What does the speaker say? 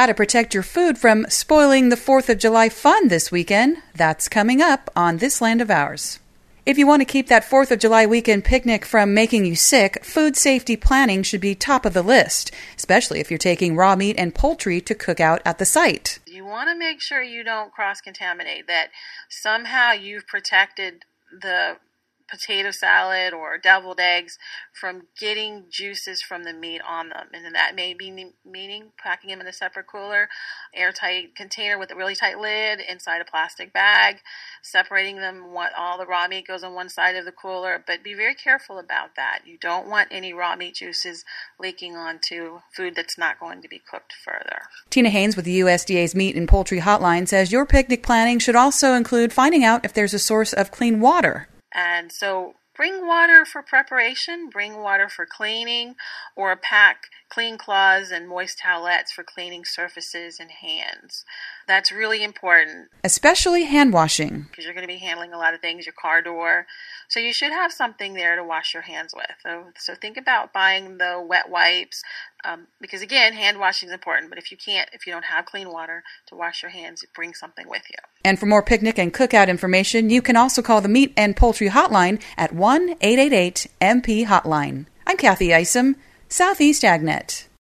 How to protect your food from spoiling the 4th of July fun this weekend. That's coming up on This Land of Ours. If you want to keep that 4th of July weekend picnic from making you sick, food safety planning should be top of the list, especially if you're taking raw meat and poultry to cook out at the site. You want to make sure you don't cross-contaminate, that somehow you've protected the potato salad or deviled eggs from getting juices from the meat on them. And that may be meaning packing them in a separate cooler, airtight container with a really tight lid inside a plastic bag, separating them. All the raw meat goes on one side of the cooler, but be very careful about that. You don't want any raw meat juices leaking onto food that's not going to be cooked further. Tina Haynes with the USDA's Meat and Poultry Hotline says your picnic planning should also include finding out if there's a source of clean water. And so bring water for preparation, bring water for cleaning, or pack clean cloths and moist towelettes for cleaning surfaces and hands. That's really important. Especially hand washing. Because you're going to be handling a lot of things, your car door. So you should have something there to wash your hands with. So think about buying the wet wipes, because again, hand washing is important. But if you don't have clean water to wash your hands, bring something with you. And for more picnic and cookout information, you can also call the Meat and Poultry Hotline at 1-888-MP-HOTLINE. I'm Kathy Isom, Southeast AgNet.